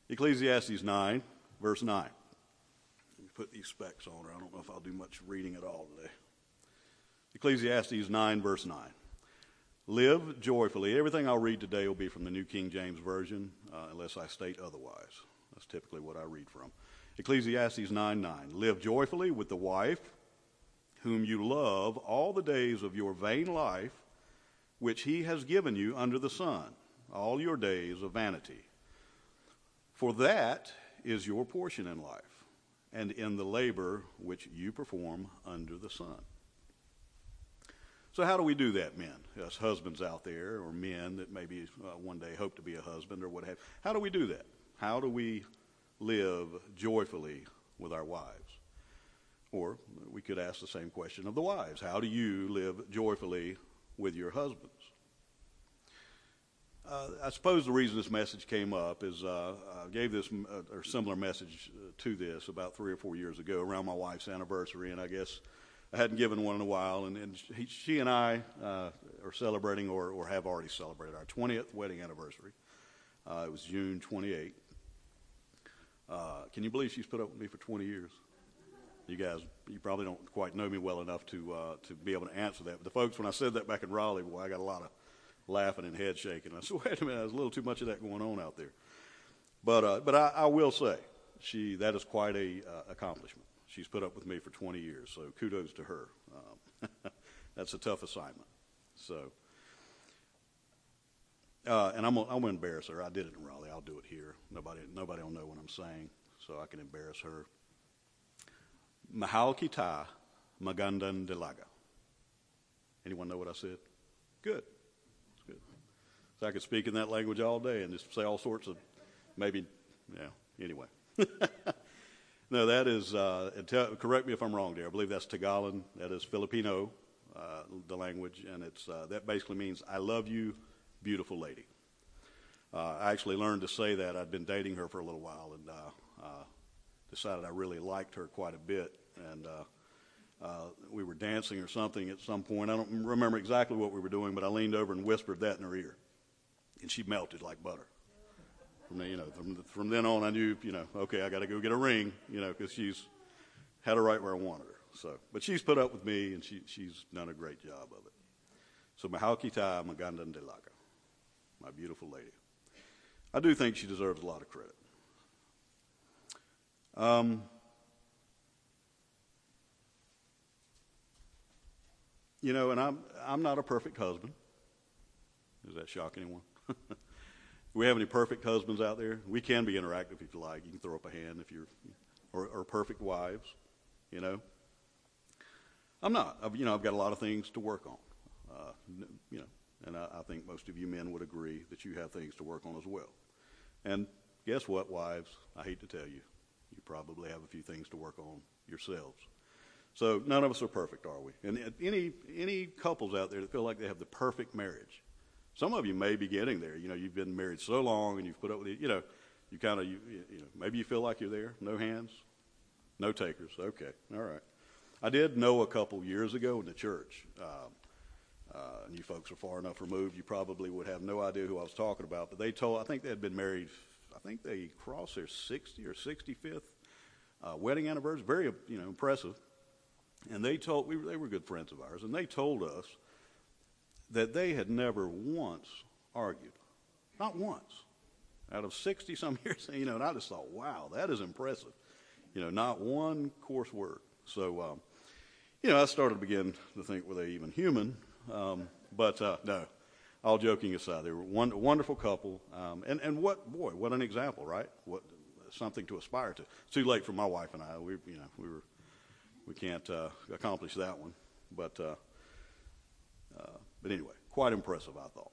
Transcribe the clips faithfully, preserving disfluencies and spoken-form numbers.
Ecclesiastes nine, verse nine. Let me put these specs on, or I don't know if I'll do much reading at all today. Ecclesiastes nine, verse nine. Live joyfully. Everything I'll read today will be from the New King James Version, uh, unless I state otherwise. That's typically what I read from. Ecclesiastes nine, nine. Live joyfully with the wife whom you love all the days of your vain life, which he has given you under the sun, all your days of vanity. For that is your portion in life, and in the labor which you perform under the sun. So how do we do that, men? Us husbands out there, or men that maybe uh, one day hope to be a husband or what have you. How do we do that? How do we live joyfully with our wives? Or we could ask the same question of the wives. How do you live joyfully with your husbands? Uh, I suppose the reason this message came up is uh, I gave this uh, or similar message to this about three or four years ago around my wife's anniversary, and I guess I hadn't given one in a while, and, and he, she and I uh, are celebrating or, or have already celebrated our twentieth wedding anniversary. Uh, it was June twenty-eighth. Uh, can you believe she's put up with me for twenty years? You guys, you probably don't quite know me well enough to uh, to be able to answer that. But the folks, when I said that back in Raleigh, boy, I got a lot of laughing and head shaking. I said, wait a minute, there's a little too much of that going on out there. But uh, but I, I will say, she that is quite a uh, accomplishment. She's put up with me for twenty years, so kudos to her. Um, that's a tough assignment. So, uh, and I'm gonna, I'm gonna embarrass her. I did it in Raleigh. I'll do it here. Nobody nobody will know what I'm saying, so I can embarrass her. Mahal kita magandan delaga. Anyone know what I said? Good. That's good. So I could speak in that language all day and just say all sorts of, maybe, yeah, anyway. No, that is, uh, tell, correct me if I'm wrong, dear. I believe that's Tagalog. That is Filipino, uh, the language, and it's uh, that basically means, I love you, beautiful lady. Uh, I actually learned to say that. I'd been dating her for a little while and uh, uh, decided I really liked her quite a bit. And uh, uh, we were dancing or something at some point. I don't remember exactly what we were doing, but I leaned over and whispered that in her ear. And she melted like butter. From the, you know, from, from then on, I knew, you know, okay, I got to go get a ring, you know, because she's had her right where I wanted her. So, but she's put up with me, and she she's done a great job of it. So, mahal kita magandan delaga, my beautiful lady. I do think she deserves a lot of credit. Um, you know, and I'm I'm not a perfect husband. Does that shock anyone? Do we have any perfect husbands out there? We can be interactive if you like. You can throw up a hand if you're, or, or perfect wives, you know. I'm not. I've, you know, I've got a lot of things to work on, uh, you know, and I, I think most of you men would agree that you have things to work on as well. And guess what, wives? I hate to tell you, you probably have a few things to work on yourselves. So none of us are perfect, are we? And any any couples out there that feel like they have the perfect marriage, some of you may be getting there. You know, you've been married so long and you've put up with it. You know, you kind of, you, you know, maybe you feel like you're there. No hands, no takers. Okay, all right. I did know a couple years ago in the church, um, uh, and you folks are far enough removed, you probably would have no idea who I was talking about. But they told, I think they had been married, I think they crossed their sixtieth or sixty-fifth uh, wedding anniversary. Very, you know, impressive. And they told, we were, they were good friends of ours, and they told us that they had never once argued. Not once. Out of sixty-some years, you know, and I just thought, wow, that is impressive. You know, not one coarse word. So, um, you know, I started to begin to think, were they even human? Um, but, uh, no, all joking aside, they were one, a wonderful couple. Um, and, and what, boy, what an example, right? What something to aspire to. It's too late for my wife and I. We, you know, we were, we can't uh, accomplish that one. But, uh, uh, but anyway, quite impressive, I thought.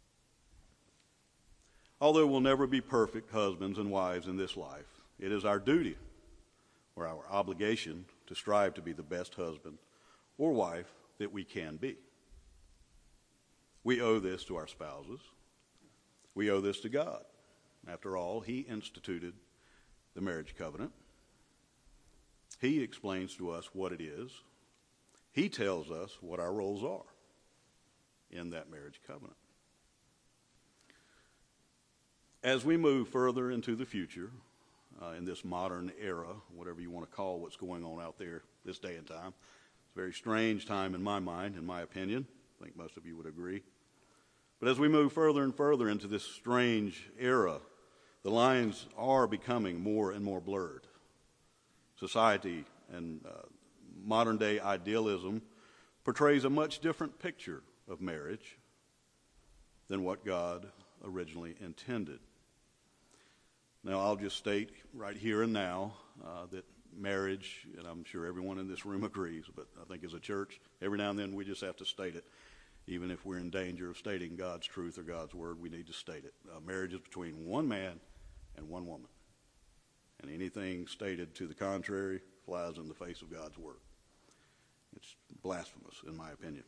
Although we'll never be perfect husbands and wives in this life, it is our duty or our obligation to strive to be the best husband or wife that we can be. We owe this to our spouses. We owe this to God. After all, He instituted the marriage covenant. He explains to us what it is. He tells us what our roles are in that marriage covenant. As we move further into the future, uh, in this modern era, whatever you want to call what's going on out there this day and time, it's a very strange time in my mind, in my opinion. I think most of you would agree. But as we move further and further into this strange era, the lines are becoming more and more blurred. Society and uh, modern-day idealism portrays a much different picture of marriage than what God originally intended. Now, I'll just state right here and now uh, that marriage, and I'm sure everyone in this room agrees, but I think as a church, every now and then we just have to state it. Even if we're in danger of stating God's truth or God's word, we need to state it. Uh, marriage is between one man and one woman. And anything stated to the contrary flies in the face of God's word. It's blasphemous, in my opinion.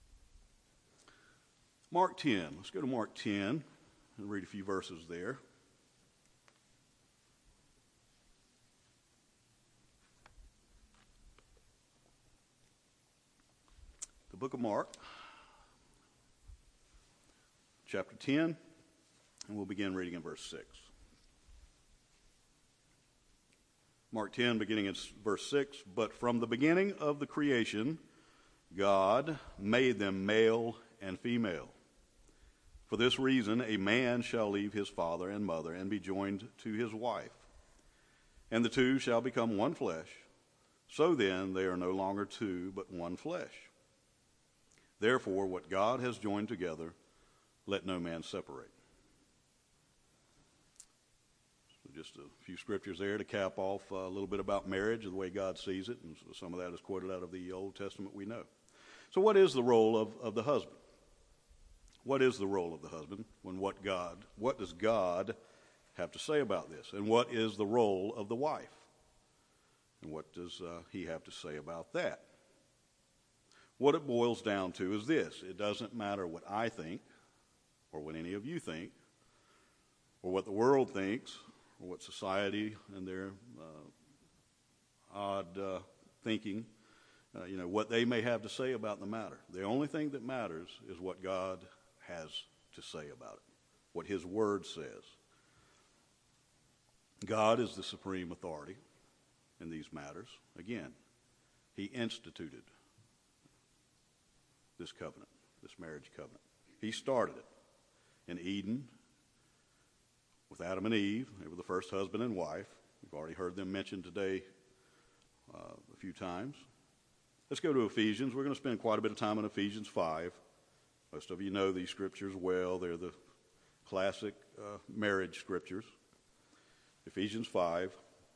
Mark ten. Let's go to Mark ten and read a few verses there. The book of Mark, chapter ten, and we'll begin reading in verse six. Mark ten, beginning in verse six, but from the beginning of the creation, God made them male and female. For this reason, a man shall leave his father and mother and be joined to his wife, and the two shall become one flesh. So then, they are no longer two, but one flesh. Therefore, what God has joined together, let no man separate. So just a few scriptures there to cap off a little bit about marriage and the way God sees it, and so some of that is quoted out of the Old Testament we know. So what is the role of, of the husband? What is the role of the husband when what God, what does God have to say about this? And what is the role of the wife? And what does uh, he have to say about that? What it boils down to is this. It doesn't matter what I think or what any of you think or what the world thinks or what society and their uh, odd uh, thinking, uh, you know, what they may have to say about the matter. The only thing that matters is what God has to say about it, what his word says. God is the supreme authority in these matters. Again, he instituted this covenant, this marriage covenant. He started it in Eden with Adam and Eve. They were the first husband and wife. We've already heard them mentioned today uh, a few times. Let's go to Ephesians. We're going to spend quite a bit of time on Ephesians five. Most of you know these scriptures well. They're the classic uh, marriage scriptures. Ephesians five.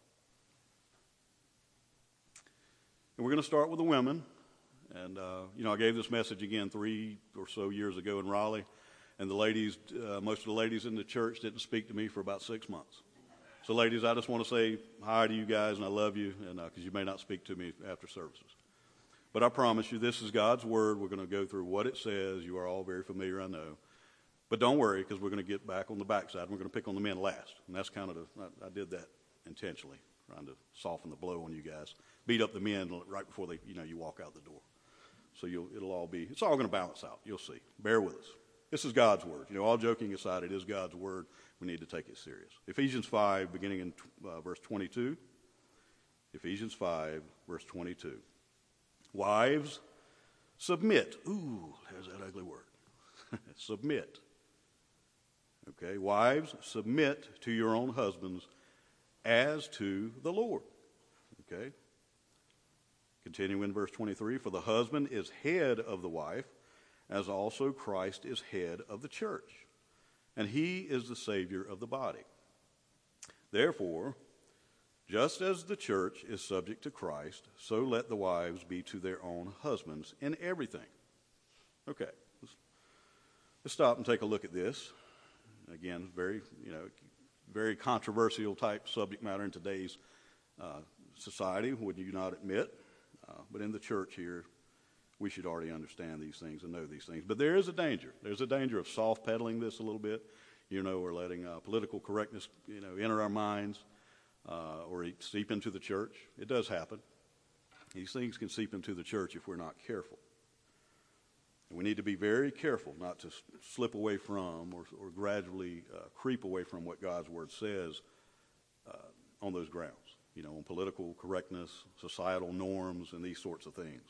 And we're going to start with the women. And, uh, you know, I gave this message again three or so years ago in Raleigh. And the ladies, uh, most of the ladies in the church didn't speak to me for about six months. So, ladies, I just want to say hi to you guys, and I love you, and because uh, you may not speak to me after services. But I promise you, this is God's word. We're going to go through what it says. You are all very familiar, I know. But don't worry, because we're going to get back on the backside. We're going to pick on the men last. And that's kind of the, I, I did that intentionally, trying to soften the blow on you guys. Beat up the men right before they, you know, you walk out the door. So you'll, it'll all be, it's all going to balance out. You'll see. Bear with us. This is God's word. You know, all joking aside, it is God's word. We need to take it serious. Ephesians five, beginning in uh, verse twenty-two. Ephesians five, verse twenty-two. Wives, submit. Ooh, there's that ugly word. Submit. Okay, wives, submit to your own husbands as to the Lord. Okay. Continuing in verse twenty-three, for the husband is head of the wife, as also Christ is head of the church, and he is the Savior of the body. Therefore, just as the church is subject to Christ, so let the wives be to their own husbands in everything. Okay, let's, let's stop and take a look at this. Again, very, you know, very controversial type subject matter in today's uh, society, would you not admit? Uh, but in the church here, we should already understand these things and know these things. But there is a danger. There's a danger of soft pedaling this a little bit, you know, or letting uh, political correctness, you know, enter our minds uh, or seep into the church. It does happen. These things can seep into the church if we're not careful. We need to be very careful not to slip away from or, or gradually uh, creep away from what God's Word says uh, on those grounds, you know, on political correctness, societal norms, and these sorts of things.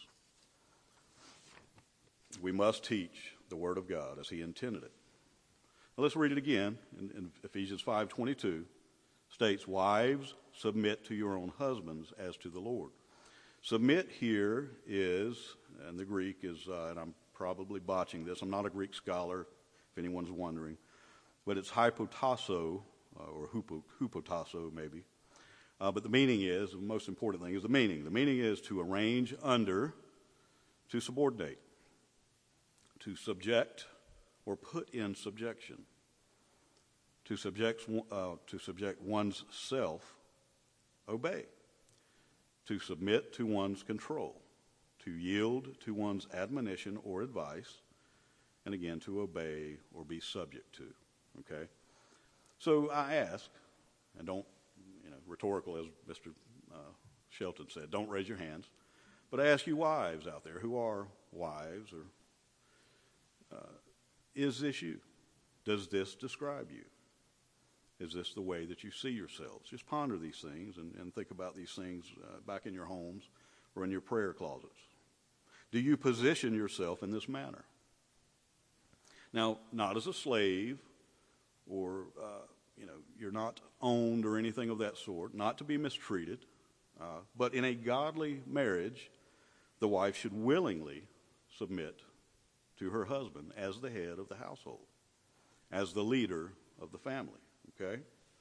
We must teach the Word of God as He intended it. Now let's read it again. In, in Ephesians five twenty-two states, "Wives, submit to your own husbands as to the Lord." Submit here is, and the Greek is, uh, and I'm probably botching this. I'm not a Greek scholar, if anyone's wondering, but it's hypotasso, uh, or hupo, hupotasso maybe. Uh, but the meaning is, the most important thing is the meaning. The meaning is to arrange under, to subordinate, to subject or put in subjection, to subject, uh, to subject one's self, obey, to submit to one's control, to yield to one's admonition or advice, and again, to obey or be subject to, okay? So I ask, and don't, you know, rhetorical as Mister Uh, Shelton said, don't raise your hands, but I ask you wives out there who are wives, or uh, is this you? Does this describe you? Is this the way that you see yourselves? Just ponder these things and, and think about these things uh, back in your homes or in your prayer closets. Do you position yourself in this manner? Now, not as a slave, or, uh, you know, you're not owned or anything of that sort, not to be mistreated, uh, but in a godly marriage, the wife should willingly submit to her husband as the head of the household, as the leader of the family, okay?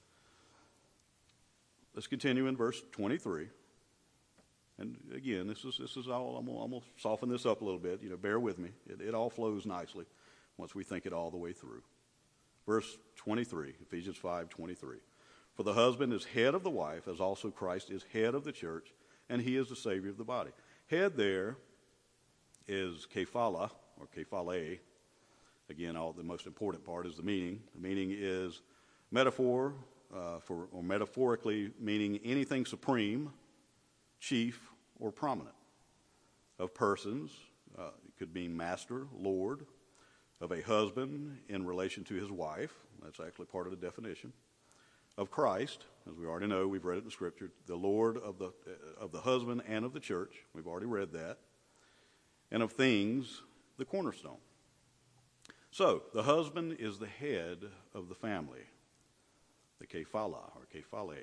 Let's continue in verse twenty-three. And again, this is this is all, I'm gonna, I'm gonna soften this up a little bit. You know, bear with me. It, it all flows nicely once we think it all the way through. Verse twenty-three, Ephesians five twenty-three. For the husband is head of the wife, as also Christ is head of the church, and he is the Savior of the body. Head there is kephala, or kephale. Again, all the most important part is the meaning. The meaning is metaphor, uh, for or metaphorically meaning anything supreme, chief, or prominent. Of persons, uh, it could mean master, lord. Of a husband in relation to his wife. That's actually part of the definition. Of Christ, as we already know, we've read it in Scripture, the Lord of the uh, of the husband and of the church. We've already read that. And of things, the cornerstone. So, the husband is the head of the family, the kephala or kephale.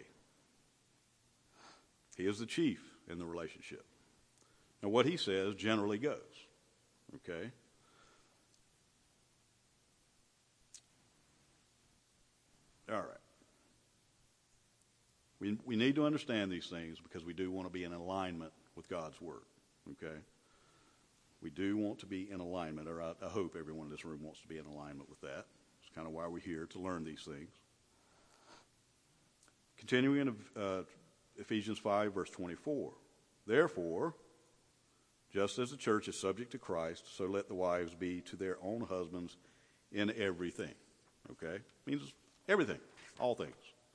He is the chief in the relationship. Now, what he says generally goes, okay? All right. We we need to understand these things because we do want to be in alignment with God's Word, okay? We do want to be in alignment, or I, I hope everyone in this room wants to be in alignment with that. It's kind of why we're here, to learn these things. Continuing in uh, Ephesians five, verse twenty-four. Therefore, just as the church is subject to Christ, so let the wives be to their own husbands in everything, okay? Means everything, all things.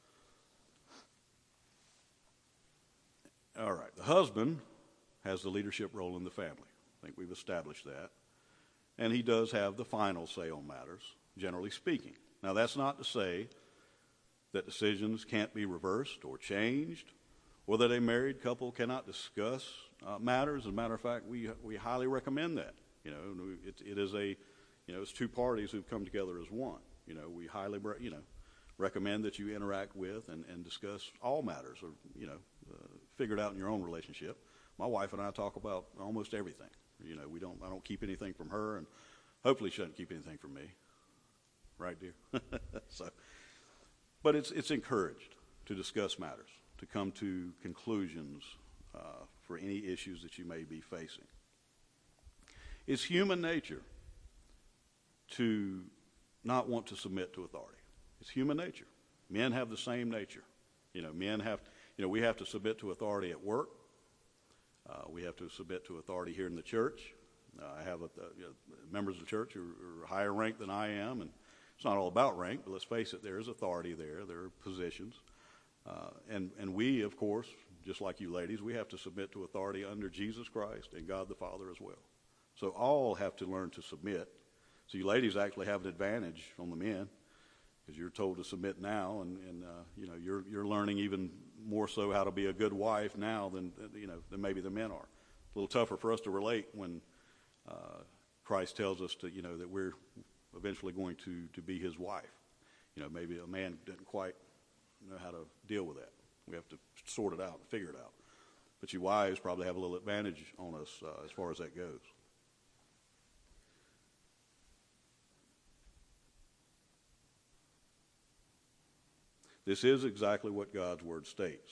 All right, the husband has the leadership role in the family. I think we've established that. And he does have the final say on matters, generally speaking. Now, that's not to say that decisions can't be reversed or changed, or that a married couple cannot discuss uh, matters. As a matter of fact, we we highly recommend that. You know, it, it is a, you know, it's two parties who've come together as one. You know, we highly, you know, recommend that you interact with and, and discuss all matters, or, you know, uh, figure it out in your own relationship. My wife and I talk about almost everything. You know, we don't, I don't keep anything from her, and hopefully she doesn't keep anything from me. Right, dear? So, but it's it's encouraged to discuss matters, to come to conclusions uh, for any issues that you may be facing. It's human nature to not want to submit to authority. It's human nature. Men have the same nature. You know, men have, you know, we have to submit to authority at work. Uh, we have to submit to authority here in the church. Uh, I have a, uh, you know, members of the church who are, are higher ranked than I am, and it's not all about rank, but let's face it, there is authority there. There are positions. Uh, and, and we, of course, just like you ladies, we have to submit to authority under Jesus Christ and God the Father as well. So all have to learn to submit. So you ladies actually have an advantage on the men because you're told to submit now, and, and uh, you know you're you're learning even more so how to be a good wife now than you know than maybe the men are. A little tougher for us to relate when uh, Christ tells us to you know that we're eventually going to to be His wife. You know, maybe a man doesn't quite know how to deal with that. We have to sort it out and figure it out. But you wives probably have a little advantage on us uh, as far as that goes. This is exactly what God's Word states.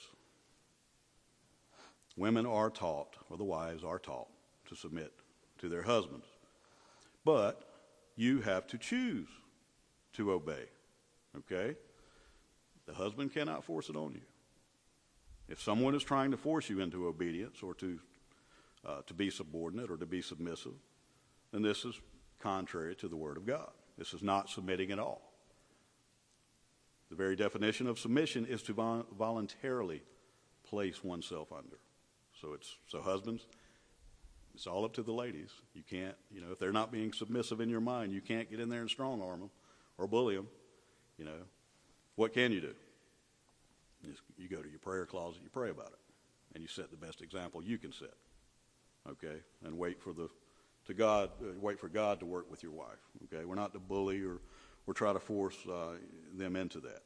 Women are taught, or the wives are taught, to submit to their husbands. But you have to choose to obey. Okay? The husband cannot force it on you. If someone is trying to force you into obedience or to uh, to be subordinate or to be submissive, then this is contrary to the Word of God. This is not submitting at all. The very definition of submission is to vol- voluntarily place oneself under. So it's so husbands, it's all up to the ladies. You can't, you know, if they're not being submissive in your mind, you can't get in there and strong arm them or bully them. You know, what can you do? You go to your prayer closet, you pray about it, and you set the best example you can set. Okay, and wait for the to God, uh, wait for God to work with your wife. Okay, we're not to bully or or try to force uh, them into that.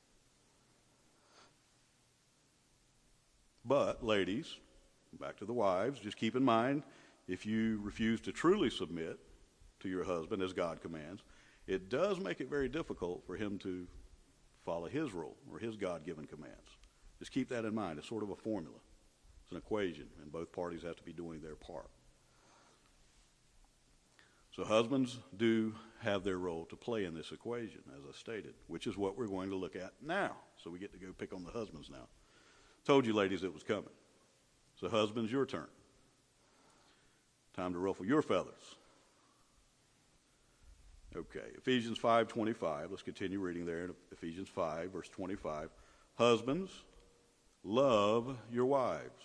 But ladies, back to the wives, just keep in mind, if you refuse to truly submit to your husband as God commands, it does make it very difficult for him to follow his rule or his God-given commands. Just keep that in mind. It's sort of a formula. It's an equation, and both parties have to be doing their part. So husbands do have their role to play in this equation, as I stated, which is what we're going to look at now. So we get to go pick on the husbands now. Told you, ladies, it was coming. So husbands, your turn. Time to ruffle your feathers. Okay, Ephesians five twenty-five. Let's continue reading there in Ephesians five, verse twenty-five. Husbands, love your wives.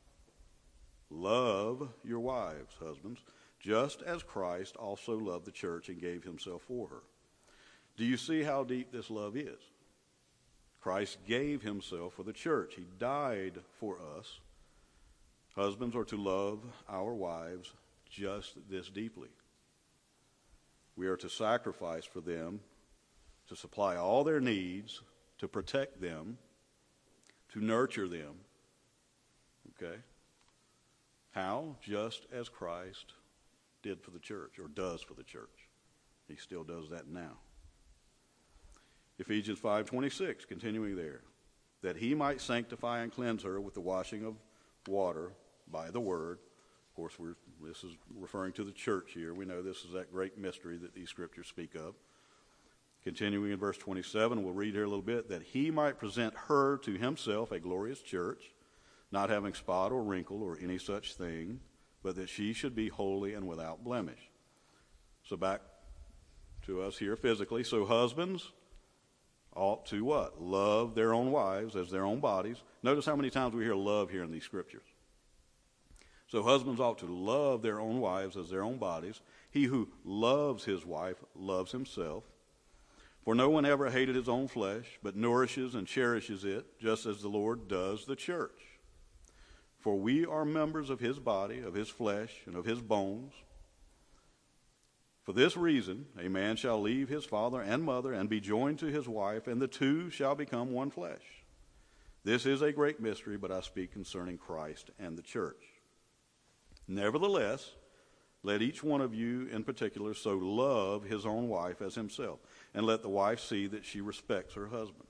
Love your wives, husbands, just as Christ also loved the church and gave himself for her. Do you see how deep this love is? Christ gave himself for the church. He died for us. Husbands are to love our wives just this deeply. We are to sacrifice for them, to supply all their needs, to protect them, to nurture them. Okay? How? Just as Christ did for the church, or does for the church. He still does that now. Ephesians five twenty-six, continuing there, that he might sanctify and cleanse her with the washing of water by the word. Of course, we're, this is referring to the church here. We know this is that great mystery that these scriptures speak of. Continuing in verse twenty-seven, we'll read here a little bit, that he might present her to himself a glorious church, not having spot or wrinkle or any such thing, but that she should be holy and without blemish. So back to us here physically. So husbands ought to what? Love their own wives as their own bodies. Notice how many times we hear love here in these scriptures. So husbands ought to love their own wives as their own bodies. He who loves his wife loves himself. For no one ever hated his own flesh, but nourishes and cherishes it, just as the Lord does the church. For we are members of his body, of his flesh, and of his bones. For this reason, a man shall leave his father and mother and be joined to his wife, and the two shall become one flesh. This is a great mystery, but I speak concerning Christ and the church. Nevertheless, let each one of you in particular so love his own wife as himself, and let the wife see that she respects her husband.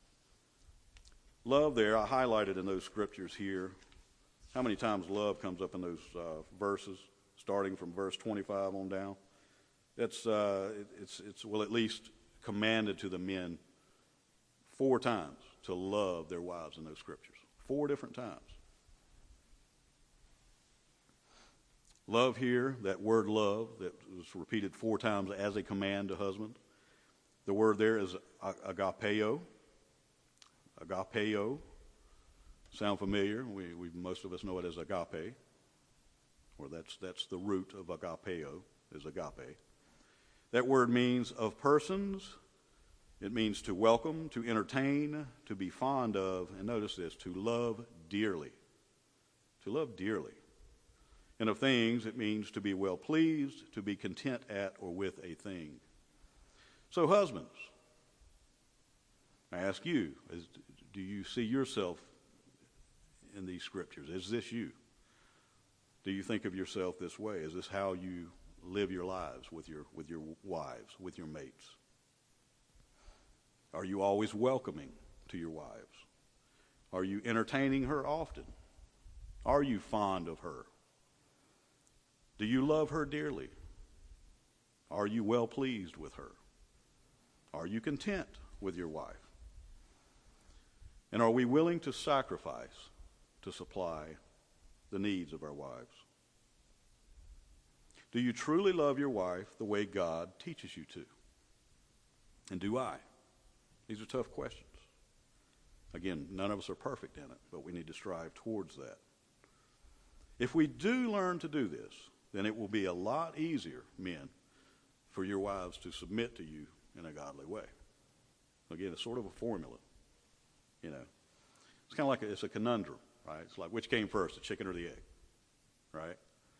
Love there, I highlighted in those scriptures here. How many times love comes up in those uh, verses, starting from verse twenty-five on down? It's, uh, it, it's, it's, well, at least commanded to the men four times to love their wives in those scriptures. Four different times. Love here, that word love that was repeated four times as a command to husband. The word there is agapeo. Agapeo. Sound familiar? We, we most of us know it as agape or that's, that's the root of agapeo, is agape. That word means of persons. It means to welcome, to entertain, to be fond of, and notice this, to love dearly. To love dearly. And of things, it means to be well pleased, to be content at or with a thing. So husbands, I ask you, is, do you see yourself in these scriptures? Is this you? Do you think of yourself this way? Is this how you live your lives with your, with your wives, with your mates? Are you always welcoming to your wives? Are you entertaining her often? Are you fond of her? Do you love her dearly? Are you well pleased with her? Are you content with your wife? And are we willing to sacrifice to supply the needs of our wives? Do you truly love your wife the way God teaches you to? And do I? These are tough questions. Again, none of us are perfect in it, but we need to strive towards that. If we do learn to do this, then it will be a lot easier, men, for your wives to submit to you in a godly way. Again, it's sort of a formula, you know. It's kind of like a, it's a conundrum, right? It's like, which came first, the chicken or the egg, right?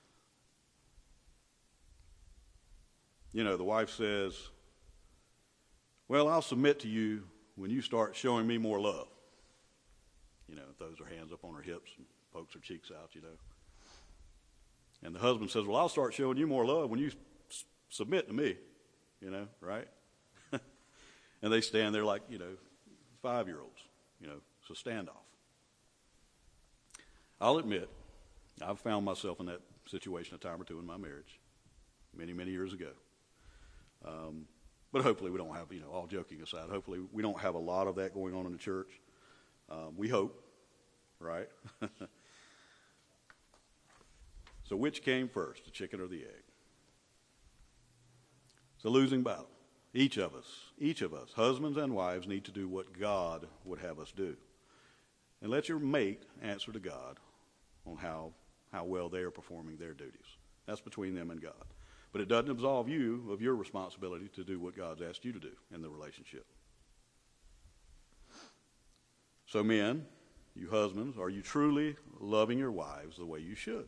You know, the wife says, well, I'll submit to you when you start showing me more love. You know, throws her hands up on her hips and pokes her cheeks out, you know. And the husband says, well, I'll start showing you more love when you s- submit to me, you know, right? And they stand there like, you know, five-year-olds, you know, so standoff. I'll admit, I've found myself in that situation a time or two in my marriage, many, many years ago. Um, but hopefully we don't have, you know, all joking aside, hopefully we don't have a lot of that going on in the church. Um, we hope, right? So which came first, the chicken or the egg? It's a losing battle. Each of us, each of us, husbands and wives, need to do what God would have us do. And let your mate answer to God on how, how well they are performing their duties. That's between them and God. But it doesn't absolve you of your responsibility to do what God's asked you to do in the relationship. So men, you husbands, are you truly loving your wives the way you should?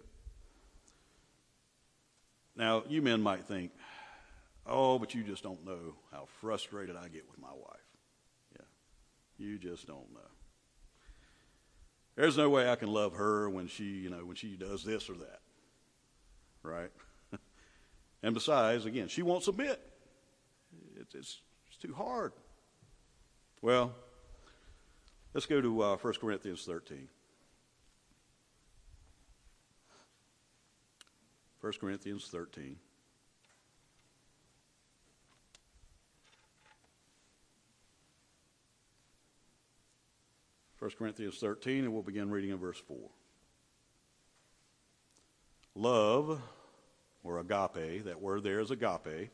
Now, you men might think, oh, but you just don't know how frustrated I get with my wife. Yeah, you just don't know. There's no way I can love her when she, you know, when she does this or that, right? And besides, again, she won't submit. It's, it's, it's too hard. Well, let's go to uh, First Corinthians thirteen. First Corinthians thirteen. First Corinthians thirteen, and we'll begin reading in verse four. Love, or agape, that word there is agape.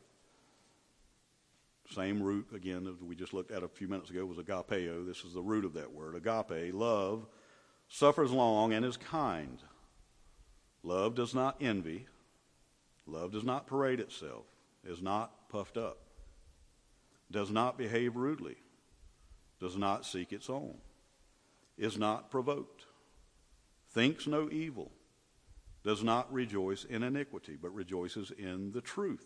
Same root, again, that we just looked at a few minutes ago was agapeo. This is the root of that word. Agape, love, suffers long and is kind. Love does not envy. Love does not parade itself, is not puffed up, does not behave rudely, does not seek its own, is not provoked, thinks no evil, does not rejoice in iniquity, but rejoices in the truth,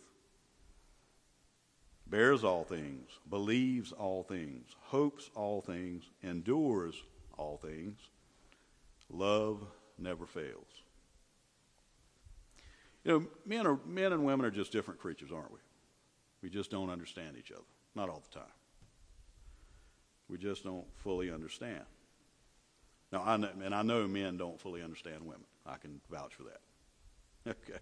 bears all things, believes all things, hopes all things, endures all things. Love never fails. You know, men are men and women are just different creatures, aren't we? We just don't understand each other. Not all the time. We just don't fully understand. Now, I know, and I know men don't fully understand women. I can vouch for that. Okay.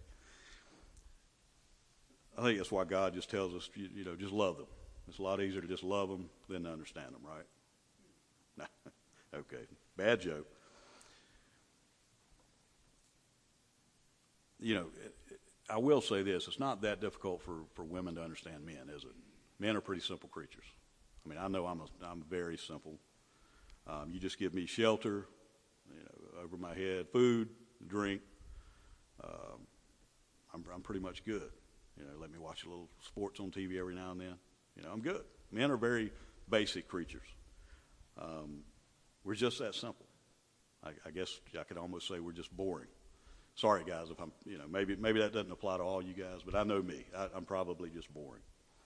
I think that's why God just tells us, you, you know, just love them. It's a lot easier to just love them than to understand them, right? No. Okay. Bad joke. You know, I will say this. It's not that difficult for, for women to understand men, is it? Men are pretty simple creatures. I mean, I know I'm a, I'm very simple. Um, you just give me shelter, you know, over my head, food, drink, um, I'm, I'm pretty much good. You know, let me watch a little sports on T V every now and then. You know, I'm good. Men are very basic creatures. Um, we're just that simple. I, I guess I could almost say we're just boring. Sorry, guys, if I'm, you know, maybe maybe that doesn't apply to all you guys, but I know me. I, I'm probably just boring.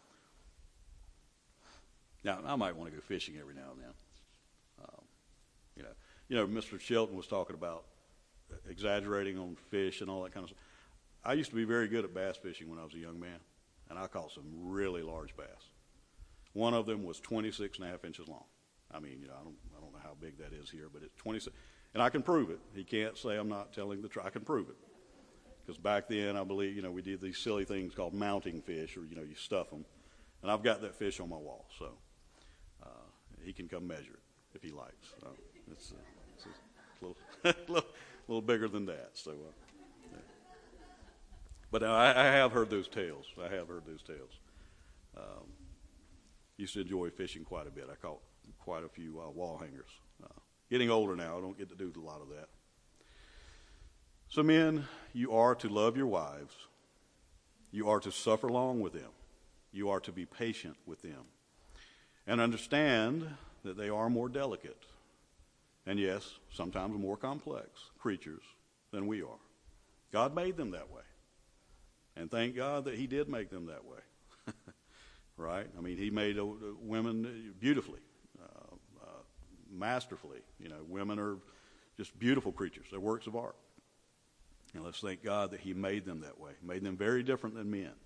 Now, I might want to go fishing every now and then. Um, you know, you know, Mister Shelton was talking about exaggerating on fish and all that kind of stuff. I used to be very good at bass fishing when I was a young man, and I caught some really large bass. One of them was twenty-six and a half inches long. I mean, you know, I don't, I don't know how big that is here, but it's twenty-six, and I can prove it. He can't say I'm not telling the truth. I can prove it, because back then, I believe, you know, we did these silly things called mounting fish, or you know, you stuff them, and I've got that fish on my wall, so uh, he can come measure it if he likes. So it's, uh, it's a little, little, little bigger than that. So, uh, yeah. But uh, I, I have heard those tales. I have heard those tales. Um, used to enjoy fishing quite a bit. I caught quite a few uh, wall hangers. Uh, getting older now, I don't get to do a lot of that. So men, you are to love your wives. You are to suffer long with them. You are to be patient with them. And understand that they are more delicate. And yes, sometimes more complex creatures than we are. God made them that way. And thank God that he did make them that way. Right? I mean, he made uh, women beautifully, uh, uh, masterfully. You know, women are just beautiful creatures. They're works of art. And let's thank God that he made them that way. Made them very different than men.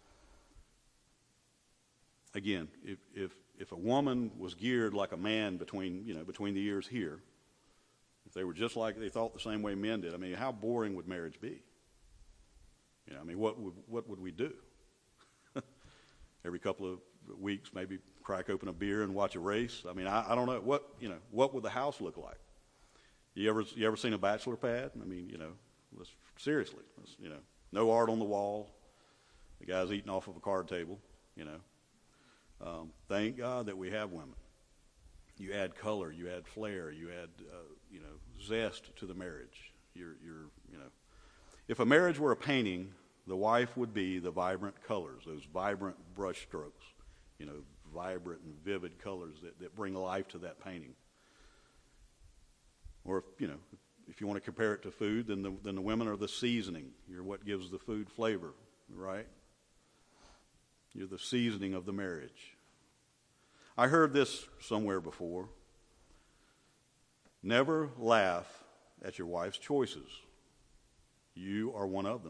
Again, if if if a woman was geared like a man between, you know, between the ears here, if they were just like, they thought the same way men did, I mean, how boring would marriage be? You know, I mean, what would what would we do? Every couple of weeks, maybe crack open a beer and watch a race. I mean, I, I don't know what you know. What would the house look like? You ever you ever seen a bachelor pad? I mean, you know, let's, seriously, let's, you know, no art on the wall. The guy's eating off of a card table. You know, um, thank God that we have women. You add color, you add flair, you add uh, you know zest to the marriage. You're you're you know, if a marriage were a painting, the wife would be the vibrant colors, those vibrant brush strokes, you know, vibrant and vivid colors that, that bring life to that painting. Or, if, you know, if you want to compare it to food, then the, then the women are the seasoning. You're what gives the food flavor, right? You're the seasoning of the marriage. I heard this somewhere before. Never laugh at your wife's choices. You are one of them.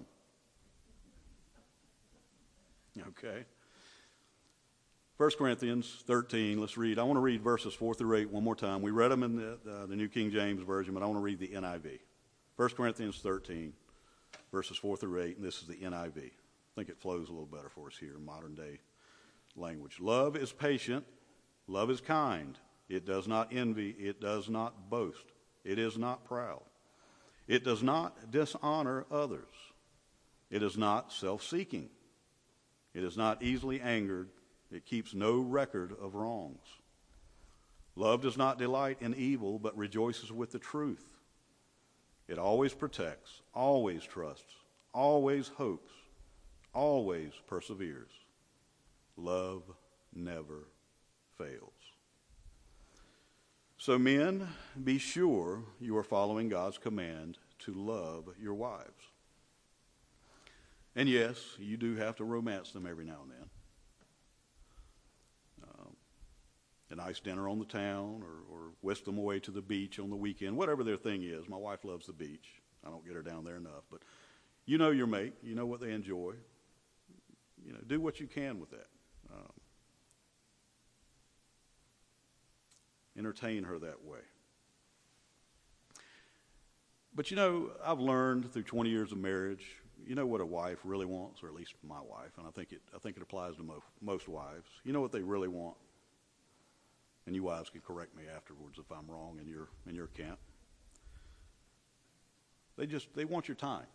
Okay. First Corinthians thirteen, let's read. I want to read verses four through eight one more time. We read them in the, uh, the New King James Version, but I want to read the N I V. First Corinthians thirteen, verses four through eight, and this is the N I V. I think it flows a little better for us here in modern day language. Love is patient. Love is kind. It does not envy. It does not boast. It is not proud. It does not dishonor others. It is not self-seeking. It is not easily angered. It keeps no record of wrongs. Love does not delight in evil, but rejoices with the truth. It always protects, always trusts, always hopes, always perseveres. Love never fails. So men, be sure you are following God's command to love your wives. And yes, you do have to romance them every now and then. Um, a nice dinner on the town, or, or whisk them away to the beach on the weekend, whatever their thing is. My wife loves the beach. I don't get her down there enough. But you know your mate. You know what they enjoy. You know, do what you can with that. Um, entertain her that way. But you know, I've learned through twenty years of marriage, you know what a wife really wants, or at least my wife, and I think it I think it applies to most, most wives. You know what they really want? And you wives can correct me afterwards if I'm wrong in your in your camp. They just they want your time.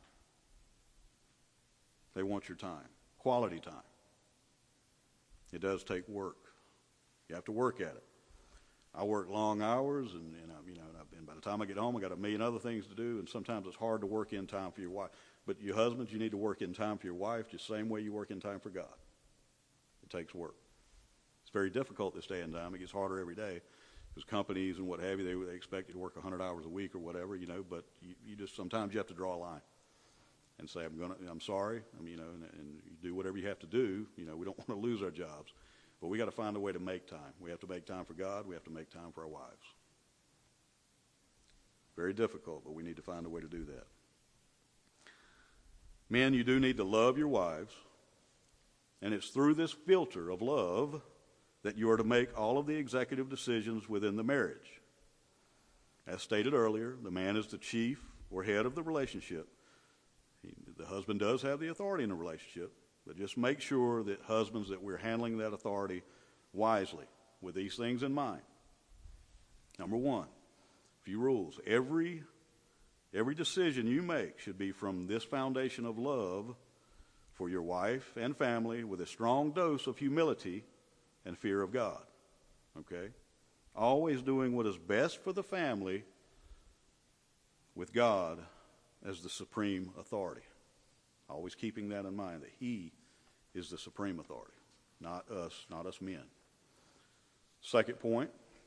They want your time. Quality time. It does take work. You have to work at it. I work long hours, and, and I, you know, and by the time I get home, I got a million other things to do, and sometimes it's hard to work in time for your wife. But you husbands, you need to work in time for your wife just the same way you work in time for God. It takes work. It's very difficult this day and time. It gets harder every day because companies and what have you, they, they expect you to work one hundred hours a week or whatever, you know, but you, you just sometimes you have to draw a line and say, I'm gonna, I'm sorry, I mean, you know, and, and you do whatever you have to do. You know, we don't want to lose our jobs, but we got to find a way to make time. We have to make time for God. We have to make time for our wives. Very difficult, but we need to find a way to do that. Men, you do need to love your wives, and it's through this filter of love that you are to make all of the executive decisions within the marriage. As stated earlier, the man is the chief or head of the relationship. He, the husband does have the authority in the relationship, but just make sure that husbands, that we're handling that authority wisely with these things in mind. Number one, a few rules. Every Every decision you make should be from this foundation of love for your wife and family with a strong dose of humility and fear of God. Okay? Always doing what is best for the family with God as the supreme authority. Always keeping that in mind, that He is the supreme authority, not us, not us men. Second point,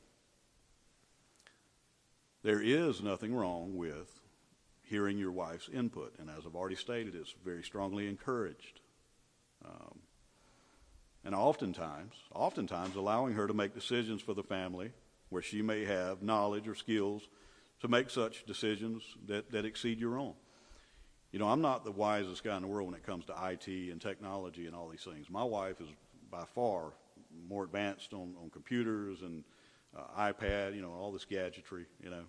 there is nothing wrong with hearing your wife's input. And as I've already stated, it's very strongly encouraged. Um, and oftentimes, oftentimes allowing her to make decisions for the family where she may have knowledge or skills to make such decisions that, that exceed your own. You know, I'm not the wisest guy in the world when it comes to I T and technology and all these things. My wife is by far more advanced on, on computers and uh, iPad, you know, all this gadgetry, you know.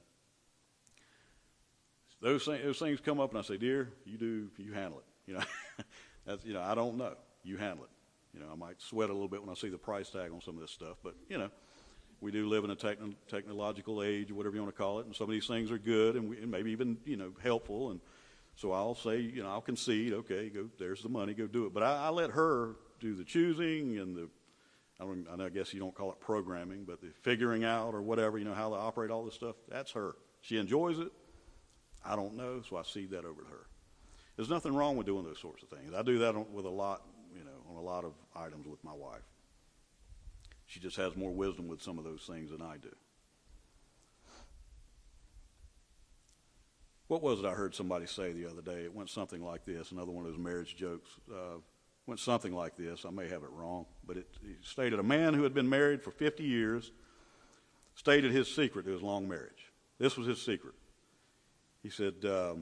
Those things, those things come up, and I say, "Dear, you do, you handle it." You know, that's, you know, I don't know. You handle it. You know, I might sweat a little bit when I see the price tag on some of this stuff, but you know, we do live in a techn- technological age, or whatever you want to call it, and some of these things are good and, we, and maybe even you know helpful. And so I'll say, you know, I'll concede. Okay, go. There's the money. Go do it. But I, I let her do the choosing and the. I, don't, I guess you don't call it programming, but the figuring out or whatever. You know how to operate all this stuff. That's her. She enjoys it. I don't know, so I cede that over to her. There's nothing wrong with doing those sorts of things. I do that on, with a lot, you know, on a lot of items with my wife. She just has more wisdom with some of those things than I do. What was it I heard somebody say the other day? It went something like this, another one of those marriage jokes. Uh, went something like this. I may have it wrong, but it, it stated a man who had been married for fifty years stated his secret to his long marriage. This was his secret. He said, um,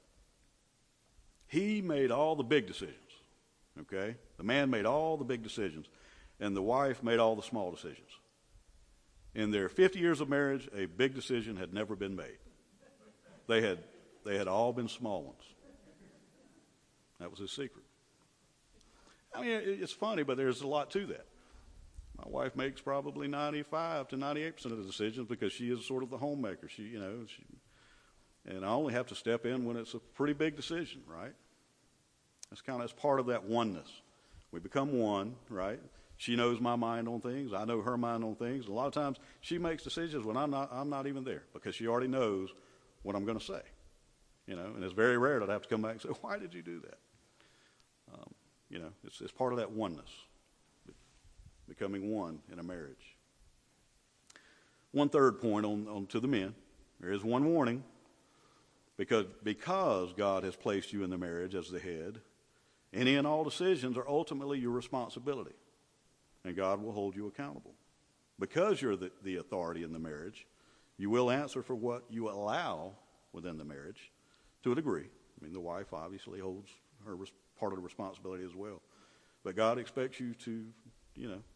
he made all the big decisions, okay? The man made all the big decisions, and the wife made all the small decisions. In their fifty years of marriage, a big decision had never been made. They had, they had all been small ones. That was his secret. I mean, it's funny, but there's a lot to that. My wife makes probably ninety-five to ninety-eight percent of the decisions because she is sort of the homemaker. She, you know, she... And I only have to step in when it's a pretty big decision, right? That's kind of that's part of that oneness. We become one, right? She knows my mind on things. I know her mind on things. A lot of times she makes decisions when I'm not, I'm not even there because she already knows what I'm going to say. You know, and it's very rare that I have to come back and say, why did you do that? Um, you know, it's, it's part of that oneness, becoming one in a marriage. One third point on, on to the men. There is one warning. Because, because God has placed you in the marriage as the head, any and all decisions are ultimately your responsibility. And God will hold you accountable. Because you're the, the authority in the marriage, you will answer for what you allow within the marriage to a degree. I mean, the wife obviously holds her res- part of the responsibility as well. But God expects you to, you know,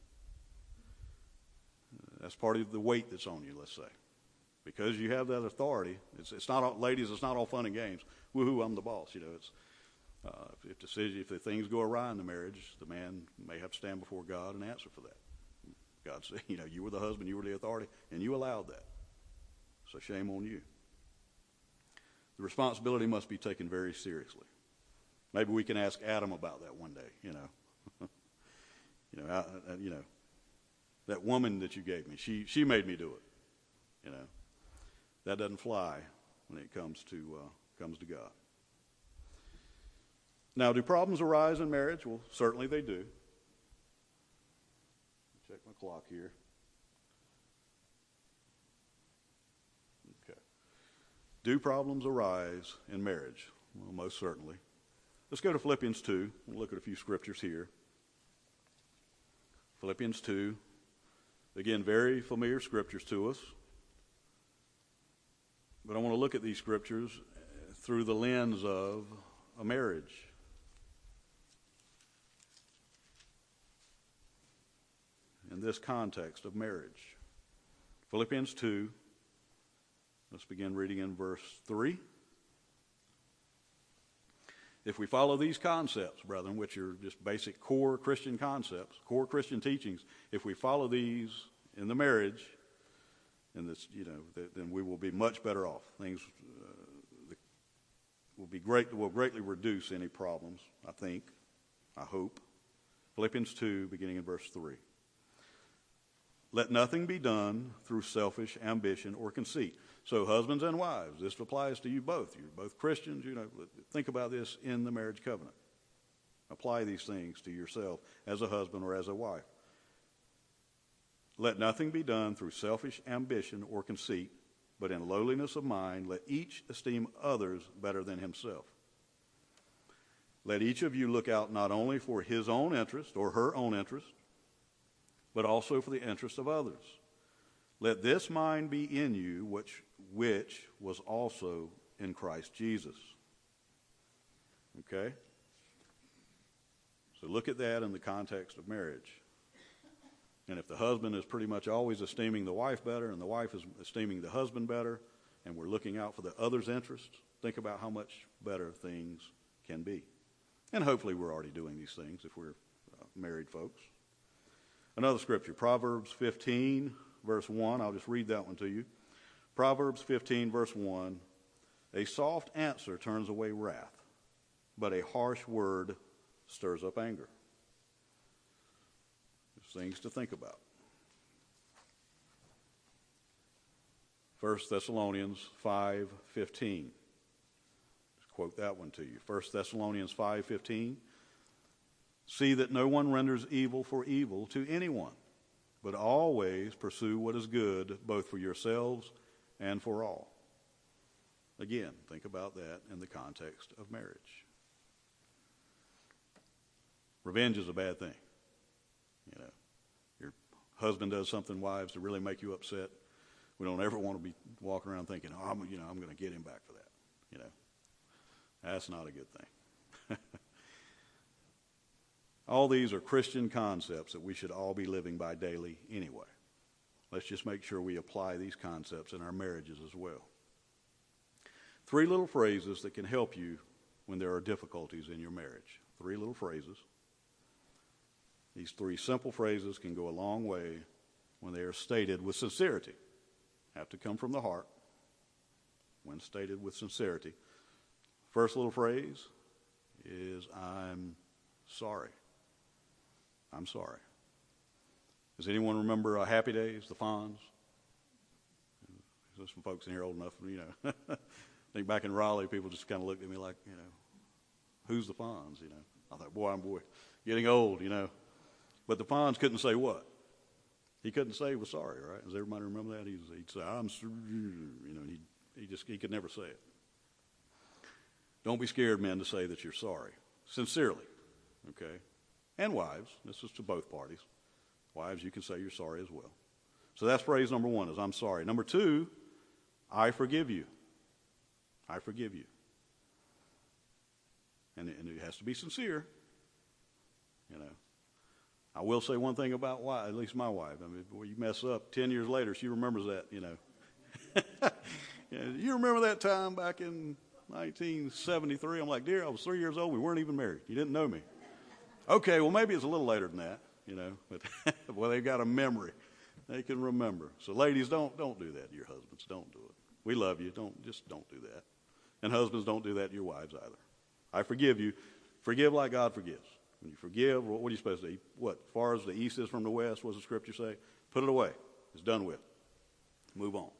that's part of the weight that's on you, let's say. Because you have that authority, it's, it's not all, ladies, it's not all fun and games. Woohoo, I'm the boss. You know, it's uh, if, if decision, if the things go awry in the marriage, the man may have to stand before God and answer for that. God said, you know, you were the husband, you were the authority, and you allowed that. So shame on you. The responsibility must be taken very seriously. Maybe we can ask Adam about that one day. You know, you know, I, I, you know, that woman that you gave me, she she made me do it. You know. That doesn't fly when it comes to uh, comes to God. Now, do problems arise in marriage? Well, certainly they do. Check my clock here. Okay. Do problems arise in marriage? Well, most certainly. Let's go to Philippians two. We'll look at a few scriptures here. Philippians two. Again, very familiar scriptures to us. But I want to look at these scriptures through the lens of a marriage. In this context of marriage. Philippians two. Let's begin reading in verse three. If we follow these concepts, brethren, which are just basic core Christian concepts, core Christian teachings, if we follow these in the marriage, in this, you know, th- then we will be much better off. Things uh, will be great. Will greatly reduce any problems. I think, I hope. Philippians two, beginning in verse three. Let nothing be done through selfish ambition or conceit. So husbands and wives, this applies to you both. You're both Christians. You know, think about this in the marriage covenant. Apply these things to yourself as a husband or as a wife. Let nothing be done through selfish ambition or conceit, but in lowliness of mind, let each esteem others better than himself. Let each of you look out not only for his own interest or her own interest, but also for the interest of others. Let this mind be in you, which, which was also in Christ Jesus. Okay? So look at that in the context of marriage. And if the husband is pretty much always esteeming the wife better and the wife is esteeming the husband better, and we're looking out for the other's interest, think about how much better things can be. And hopefully we're already doing these things if we're uh, married folks. Another scripture, Proverbs fifteen, verse one. I'll just read that one to you. Proverbs fifteen, verse one. A soft answer turns away wrath, but a harsh word stirs up anger. There's things to think about. First Thessalonians five fifteen. Just quote that one to you. First Thessalonians five fifteen. See that no one renders evil for evil to anyone, but always pursue what is good, both for yourselves and for all. Again, think about that in the context of marriage. Revenge is a bad thing. You know, your husband does something, wives, to really make you upset. We don't ever want to be walking around thinking, "Oh, I'm, you know, I'm going to get him back for that." You know, that's not a good thing. All these are Christian concepts that we should all be living by daily anyway. Let's just make sure we apply these concepts in our marriages as well. Three little phrases that can help you when there are difficulties in your marriage. Three little phrases. These three simple phrases can go a long way when they are stated with sincerity. Have to come from the heart when stated with sincerity. First little phrase is, I'm sorry. I'm sorry. Does anyone remember uh, Happy Days, the Fonz? There's some folks in here old enough, you know. I think back in Raleigh, people just kind of looked at me like, you know, who's the Fonz, you know? I thought, boy, I'm boy, getting old, you know. But the Fonz couldn't say what? He couldn't say he was sorry, right? Does everybody remember that? He'd, he'd say, I'm sorry, you know, he, he just, he could never say it. Don't be scared, men, to say that you're sorry. Sincerely, okay? And wives, this is to both parties. Wives, you can say you're sorry as well. So that's phrase number one, is I'm sorry. Number two, I forgive you. I forgive you. And, and it has to be sincere, you know. I will say one thing about wife, at least my wife. I mean, when you mess up, ten years later, she remembers that, you know. You know, you remember that time back in nineteen seventy-three? I'm like, dear, I was three years old. We weren't even married. You didn't know me. Okay, well, maybe it's a little later than that, you know. But well, they've got a memory. They can remember. So ladies, don't don't do that to your husbands. Don't do it. We love you. Don't just don't do that. And husbands, don't do that to your wives either. I forgive you. Forgive like God forgives. When you forgive, what are you supposed to do? What, as far as the east is from the west, what does the scripture say? Put it away. It's done with. Move on.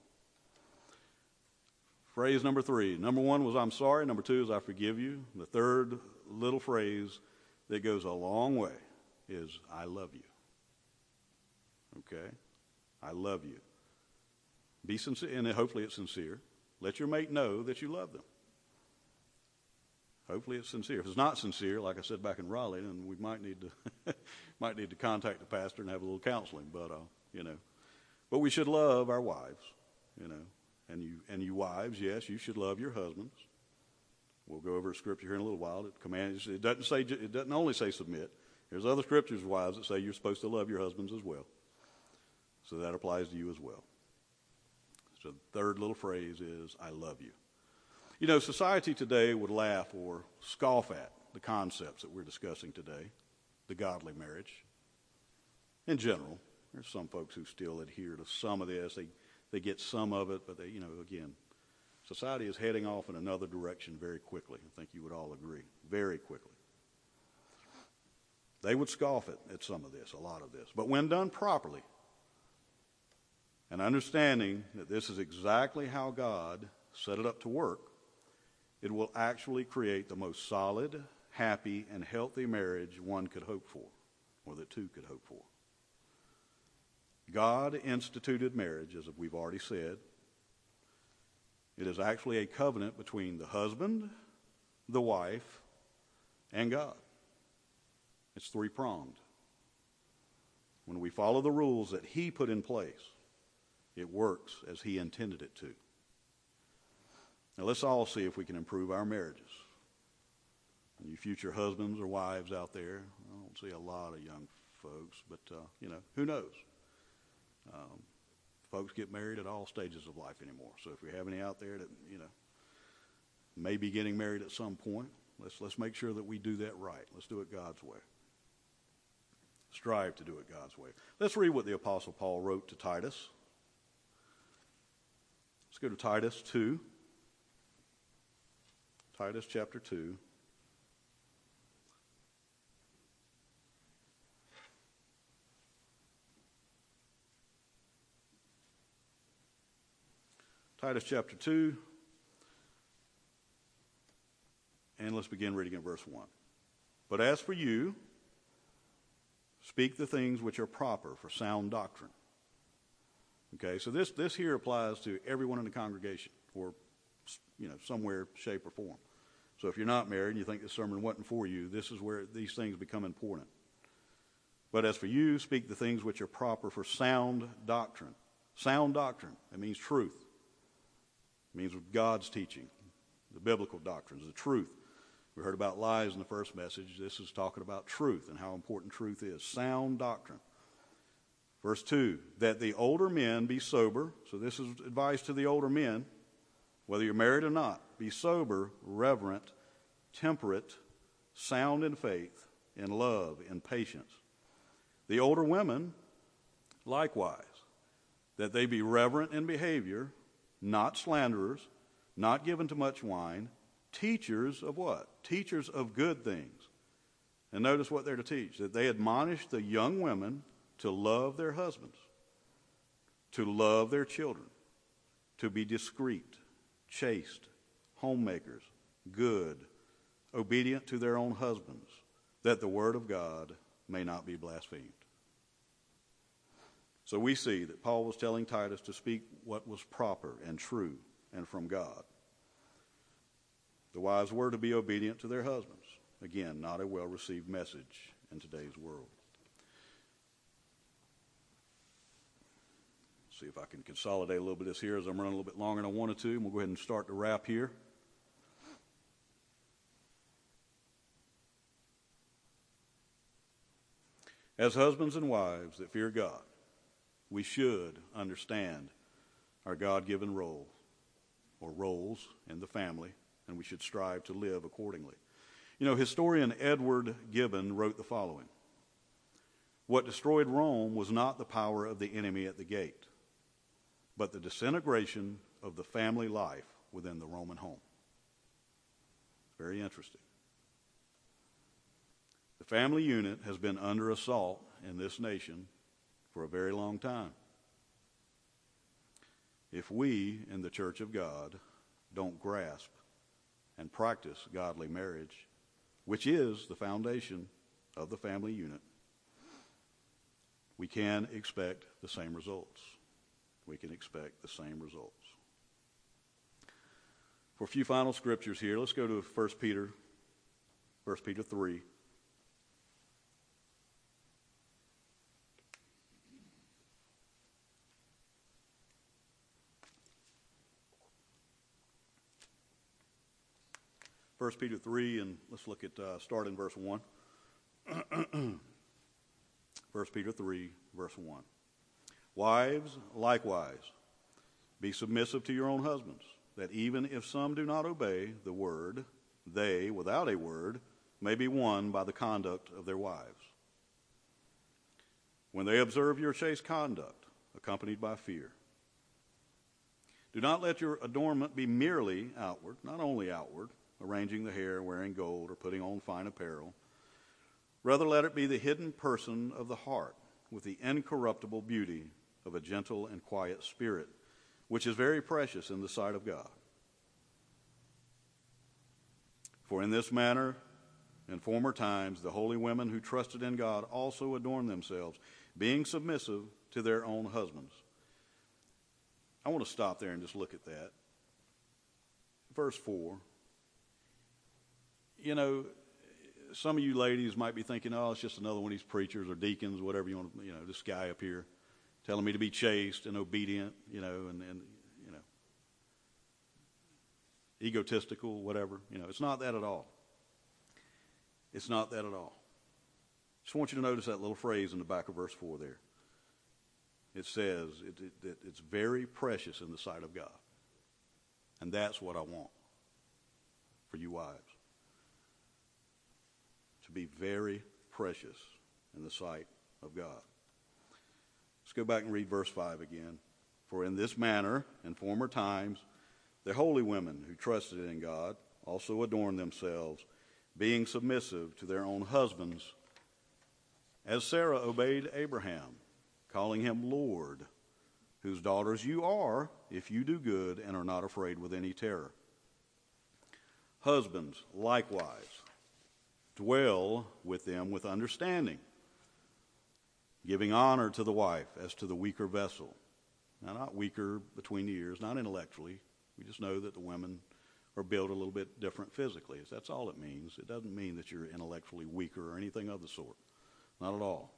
Phrase number three. Number one was I'm sorry. Number two is I forgive you. The third little phrase that goes a long way is, I love you. Okay? I love you. Be sincere, and hopefully it's sincere. Let your mate know that you love them. Hopefully it's sincere. If it's not sincere, like I said back in Raleigh, then we might need to might need to contact the pastor and have a little counseling. But uh, you know, but we should love our wives. You know, and you and you wives, yes, you should love your husbands. We'll go over a scripture here in a little while. It commands. It doesn't say. It doesn't only say submit. There's other scriptures, wives, that say you're supposed to love your husbands as well. So that applies to you as well. So the third little phrase is, I love you. You know, society today would laugh or scoff at the concepts that we're discussing today, the godly marriage. In general, there's some folks who still adhere to some of this. They they get some of it, but they, you know, again, society is heading off in another direction very quickly. I think you would all agree, very quickly. They would scoff at, at some of this, a lot of this. But when done properly, and understanding that this is exactly how God set it up to work, it will actually create the most solid, happy, and healthy marriage one could hope for, or that two could hope for. God instituted marriage, as we've already said. It is actually a covenant between the husband, the wife, and God. It's three-pronged. When we follow the rules that He put in place, it works as He intended it to. Now let's all see if we can improve our marriages. And you future husbands or wives out there, I don't see a lot of young folks, but, uh, you know, who knows? Um, folks get married at all stages of life anymore. So if we have any out there that, you know, may be getting married at some point, let's, let's make sure that we do that right. Let's do it God's way. Strive to do it God's way. Let's read what the Apostle Paul wrote to Titus. Let's go to Titus two. Titus chapter two. Titus chapter two. And let's begin reading in verse one. But as for you, speak the things which are proper for sound doctrine. Okay, so this, this here applies to everyone in the congregation, or, you know, somewhere, shape, or form. So if you're not married and you think this sermon wasn't for you, this is where these things become important. But as for you, speak the things which are proper for sound doctrine. Sound doctrine, it means truth. It means God's teaching, the biblical doctrines, the truth. We heard about lies in the first message. This is talking about truth and how important truth is. Sound doctrine. Verse two, that the older men be sober. So this is advice to the older men, whether you're married or not. Be sober, reverent, temperate, sound in faith, in love, in patience. The older women, likewise, that they be reverent in behavior, not slanderers, not given to much wine, teachers of what? Teachers of good things. And notice what they're to teach, that they admonish the young women to love their husbands, to love their children, to be discreet, chaste, homemakers, good, obedient to their own husbands, that the word of God may not be blasphemed. So we see that Paul was telling Titus to speak what was proper and true and from God. The wives were to be obedient to their husbands. Again, not a well-received message in today's world. See if I can consolidate a little bit of this here as I'm running a little bit longer than I wanted to. And we'll go ahead and start the wrap here. As husbands and wives that fear God, we should understand our God-given role or roles in the family, and we should strive to live accordingly. You know, historian Edward Gibbon wrote the following. What destroyed Rome was not the power of the enemy at the gate, but the disintegration of the family life within the Roman home. Very interesting. The family unit has been under assault in this nation for a very long time. If we in the Church of God don't grasp and practice godly marriage, which is the foundation of the family unit, we can expect the same results. We can expect the same results. For a few final scriptures here, let's go to First Peter, First Peter three. First Peter three, and let's look at, uh, start in verse one. First Peter three, verse one. Wives, likewise, be submissive to your own husbands, that even if some do not obey the word, they, without a word, may be won by the conduct of their wives. When they observe your chaste conduct, accompanied by fear. Do not let your adornment be merely outward, not only outward, arranging the hair, wearing gold, or putting on fine apparel. Rather, let it be the hidden person of the heart, with the incorruptible beauty of a gentle and quiet spirit, which is very precious in the sight of God. For in this manner, in former times, the holy women who trusted in God also adorned themselves, being submissive to their own husbands. I want to stop there and just look at that. Verse four. You know, some of you ladies might be thinking, oh, it's just another one of these preachers or deacons, whatever you want to, you know, this guy up here telling me to be chaste and obedient, you know, and, and you know, egotistical, whatever. You know, it's not that at all. It's not that at all. Just want you to notice that little phrase in the back of verse four there. It says it, it, it, it's very precious in the sight of God. And that's what I want for you wives. To be very precious in the sight of God. Let's go back and read verse five again. For in this manner, in former times, the holy women who trusted in God also adorned themselves, being submissive to their own husbands, as Sarah obeyed Abraham, calling him Lord, whose daughters you are, if you do good and are not afraid with any terror. Husbands, likewise, dwell with them with understanding, giving honor to the wife as to the weaker vessel. Now, not weaker between the ears, not intellectually. We just know that the women are built a little bit different physically. That's all it means. It doesn't mean that you're intellectually weaker or anything of the sort. Not at all.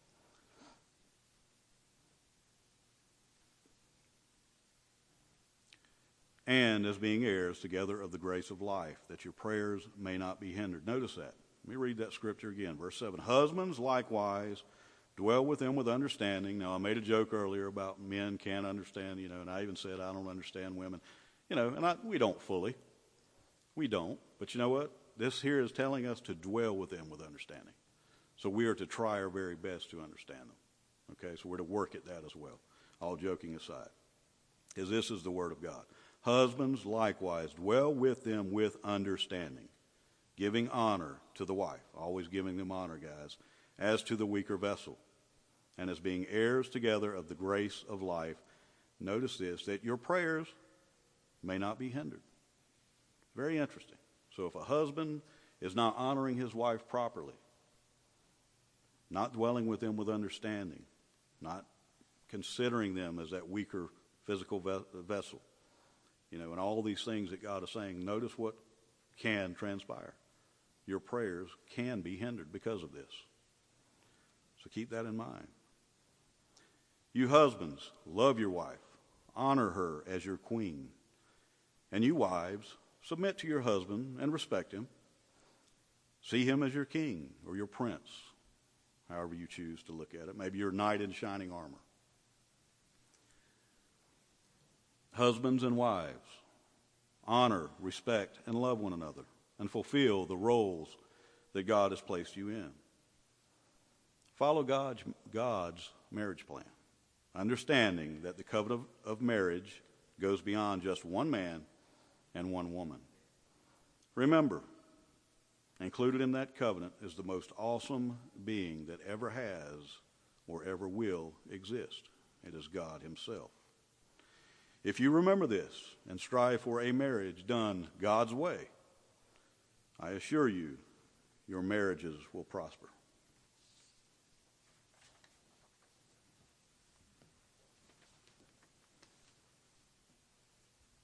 And as being heirs together of the grace of life, that your prayers may not be hindered. Notice that. Let me read that scripture again. Verse seven. Husbands, likewise, dwell with them with understanding. Now, I made a joke earlier about men can't understand, you know, and I even said I don't understand women. You know, and I, we don't fully. We don't. But you know what? This here is telling us to dwell with them with understanding. So we are to try our very best to understand them. Okay, so we're to work at that as well, all joking aside. Because this is the word of God. Husbands, likewise, dwell with them with understanding, giving honor to the wife, always giving them honor, guys, as to the weaker vessel, and as being heirs together of the grace of life. Notice this, that your prayers may not be hindered. Very interesting. So if a husband is not honoring his wife properly, not dwelling with them with understanding, not considering them as that weaker physical ve- vessel, you know, and all these things that God is saying, notice what can transpire. Your prayers can be hindered because of this. So keep that in mind. You husbands, love your wife. Honor her as your queen. And you wives, submit to your husband and respect him. See him as your king or your prince, however you choose to look at it. Maybe your knight in shining armor. Husbands and wives, honor, respect, and love one another, and fulfill the roles that God has placed you in. Follow God's, God's marriage plan, understanding that the covenant of, of marriage goes beyond just one man and one woman. Remember, included in that covenant is the most awesome being that ever has or ever will exist. It is God himself. If you remember this and strive for a marriage done God's way, I assure you your marriages will prosper.